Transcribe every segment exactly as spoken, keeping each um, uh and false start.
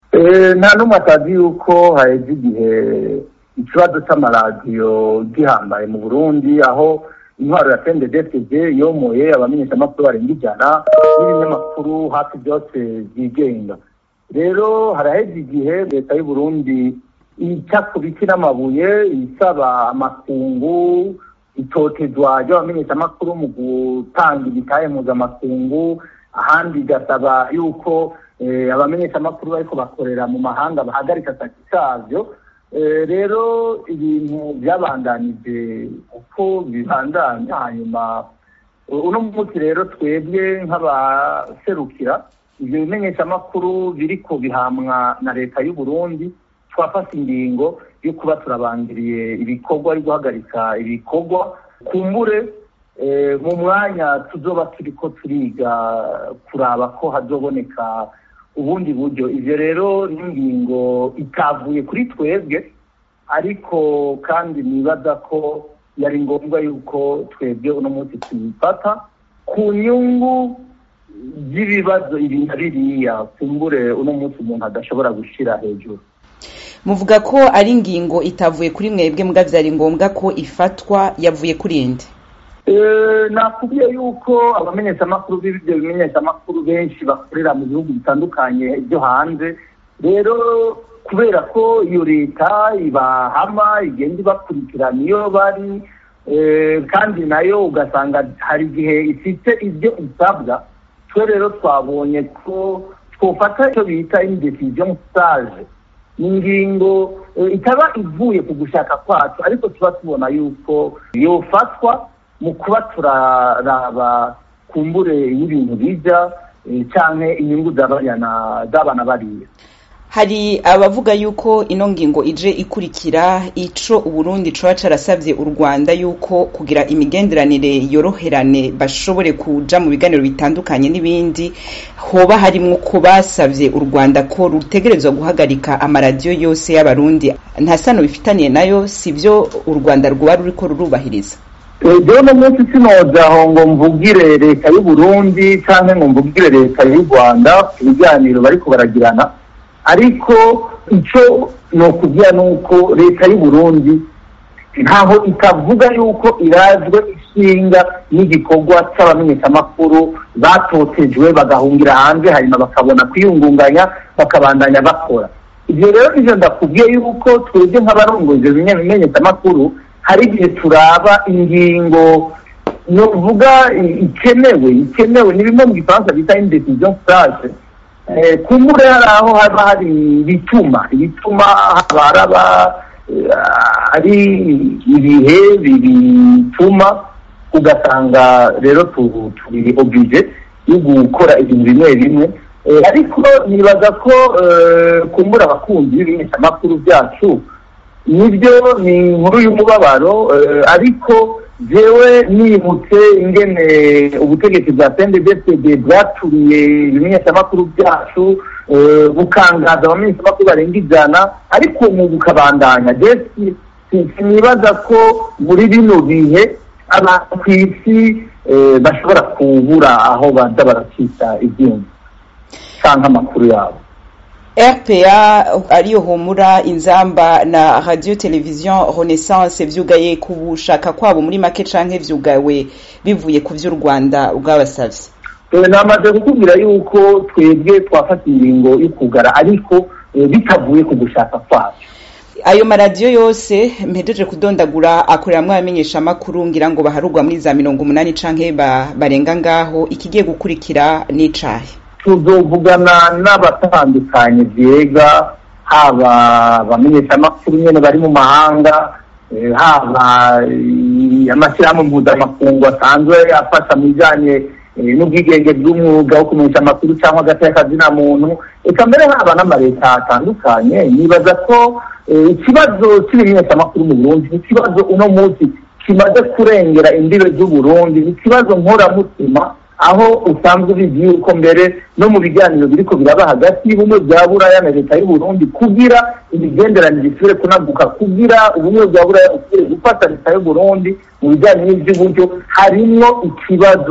nta n'umwe atazi yuko haheze igihe ikibazo cy'amaradiyo gihambaye mu Burundi, aho intwaro ya C N D D F D yomoye abamenyeshamakuru barenga ijana n'ibinyamakuru hafi byose byigenga. Rero haraheze igihe leta y'u Burundi ica ku biti n'amabuye isaba amakungu itotezwa ry'abamenyeshamakuru mu gutanga ibitahe mpuzamakungu, ahandi igasaba yuko abamenyeshamakuru bariko bakorera mu mahanga bahagarika akazi kavyo. Rero ibintu byabandanije uko bibandanya, hanyuma uno munsi rero twebwe nk'abaserukira ivyo bimenyeshamakuru biriko bihamwa na leta y'u Burundi twafata ingingo yo kuba turabangiriye ibikorwa ari guhagarika ibikorwa, kumbure mu mwanya tuzoba turiko turiga kuraba ko hazoboneka ubundi buryo. Ivyo rero n'ingingo itavuye kuri twebwe, ariko kandi nibaza ko yari ngombwa yuko twebwe uno munsi tuyifata ku nyungu z'ibibazo ibi na biriya kumbure uno munsi umuntu adashobora gushira hejuru. Muvuga ko ari ingingo itavuye kuri mwebwe, muga vyari ngombwa ko ifatwa yavuye kuri inde? Nakubwiye yuko abamenyeshamakuru b'ibyo bimenyeshamakuru benshi bakorera mu bihugu bitandukanye byo hanze. Rero kubera ko iyo leta ibahama igenda ibakurikirana iyo bari, kandi nayo ugasanga hari igihe ifite ibyo isabwa, twe rero twabonye ko twofata icyo bita indecision sage, ingingo itaba ivuye ku gushaka kwacu, ariko tuba tubona yuko yofatwa mu kuba turaraba kumbure y'ibintu bija canke inyungu z'abana bariya. Hari abavuga yuko ino ngingo ije ikurikira ico Uburundi coba carasavye u Rwanda yuko kugira imigenderanire yoroherane bashobore kuja mu biganiro bitandukanye n'ibindi, hoba harimwo ko basavye u Rwanda ko rutegerezwa guhagarika amaradiyo yose y'abarundi. Nta sano bifitaniye nayo, sivyo u Rwanda rwoba ruriko rurubahiriza? Jewe no munsi sinoja aho ngo mvugire leta y'u Burundi canke ngo mvugire leta y'u Rwanda ibiganiro bariko baragirana, ariko ico no kugira nuko leta y'u Burundi ntaho ikavuga yuko irazwe ishinga n'igikorwa c'abamenyeshamakuru batotejwe bagahungira hanze hanyuma bakabona kwiyungunganya bakabandanya bakora. Ivyo rero ivyo ndakubwiye yuko twebwe nk'abarongoje bimenyeshamakuru hari igihe turaba ingingo novuga ikenewe ikenewe ni bimwe mu gifaransa bita indecision sage. Kumbure hari aho haba hari ibituma ibituma baraba ari ibihe bituma ugasanga rero turi oblige yo gukora ibintu bimwe bimwe, ariko nibaza ko kumbura abakunzi b'ibimenyeshamakuru byacu nibyo ni inkuru y'umubabaro, ariko jewe nibutse ingene ubutegetsi bwa C N D D F D bwaturiye ibimenyeshamakuru byacu bukangaza abamenyeshamakuru barenga ijana, ariko mu bukabandanya. Jesi sinibaza ko muri bino bihe abantu kw'isi bashobora kubura aho baza baracika ibyuma canke amakuru yabo. R P A ariyo Humura, Inzamba na Radio Television Renaissance vyugaye ku bushaka kwabo muri make canke vyugawe bivuye ku vy'u Rwanda bwabasavye? Namaze kukubwira yuko twebwe twafata ingingo y'ukugara, ariko bitavuye ku gushaka kwacu. Ayo maradiyo yose mpejeje kudondagura akoreramwo abamenyesha makuru ngira ngo baharugwa muri za mirongo umunani canke barenga ngaho, ikigiye gukurikira n'icahe? Tuzovugana n'abatandukanye vyega, haba abamenyeshamakuru nyene bari mu mahanga, haba amashyirahamwe mpuzamakungu asanzwe afasha mu bijanye n'ubwigenge bw'umwuga wo kumenyesha amakuru cyangwa agateka kazina muntu, eka mbere haba n'amareta atandukanye. Nibaza ko ikibazo cy'ibimenyeshamakuru mu Burundi ikibazo uno munsi kimaze kurengera imbibe z'u Burundi, ikibazo nkoramutima, aho usanzwe ubizi yuko mbere no mu biganiro biriko biraba hagati y'ubumwe bwa Buraya na leta y'u Burundi kugira imigenderanire isubire kunaguka, kugira ubumwe bwa Buraya usubire gufata leta y'u Burundi mu bijanye n'ivy'uburyo, harimwo ikibazo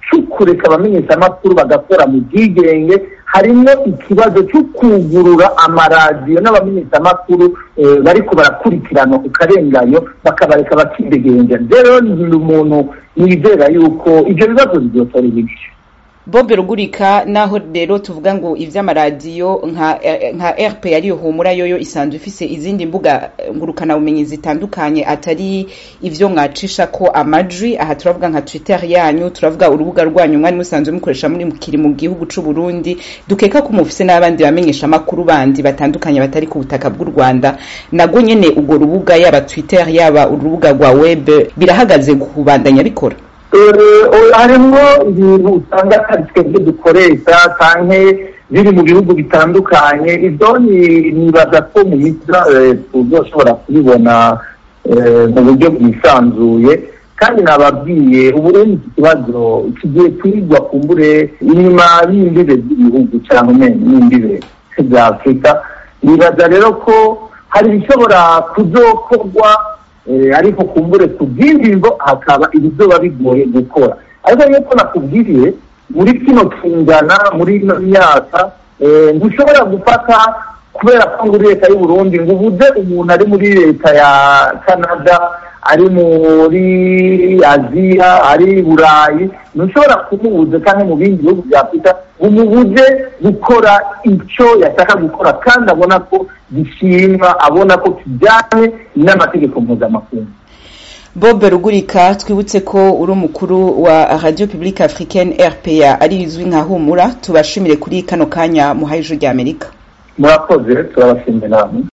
cy'ukureka abamenyeshamakuru bagakora mu bwigenge, harimo ikibazo cyo kugurura amaradiyo n'abamenyeshamakuru eh, bariko barakurikiranwa ku karenganyo bakabareka bakidegenja. Rero ni umuntu nizera yuko ibyo bibazo bizotora ibice. Bob Rugurika, naho rero tuvuga ngo ivy'amaradiyo nka nka R P ariyo humura yoyo isanzwe ifise izindi mbuga ngurukana bumenyi zitandukanye atari ivyo mwacisha ko amajwi. Aha turavuga nka Twitter yanyu, turavuga urubuga rwanyu mwari musanzwe mukoresha muri mukiri mu gihugu c'u Burundi, dukeka ko mufise n'abandi bamenyesha makuru bandi batandukanye batari ku butaka bw'u Rwanda. Nago nyene ugo rubuga yaba Twitter yaba urubuga rwa web birahagaze kubandanya bikora? Harimo ibintu usanga atari twebwe dukoresha canke biri mu bihugu bitandukanye. Ibyo nibaza ko mu mitra tuzoshobora kubibona mu buryo bwisanzuye, kandi nababwiye Uburundi ikibazo kigiye kwigwa kumbure inyuma y'imbibe z'ibihugu canke n'imbibe za Afrika. Nibaza rero ko hari bishobora kuzokorwa, ariko kumbure kubyingingo hakaba ibizoba bigoye gukora. Ariko yuko nakubwiriye muri kino kingana muri ino myaka ntushobora gufata kubera ko muri leta y'u Burundi ngo ubuze umuntu ari muri leta ya Canada, ari muri Aziya, ari Burayi, ntushobora kumubuza kandi mu bindi bihugu bya Afrika umubuze gukora icyo yashaka gukora kandi abona ko gishimwa, abona ko kijyanye n'amategeko mpuzamakungu. Bob Rugurika, twibutse ko uri umukuru wa Radio Publique Africaine R P A ari izwi nka Humura. Tubashimire kuri kano kanya muhaye ijwi ry'Amerika. Murakoze, turabashimira namwe.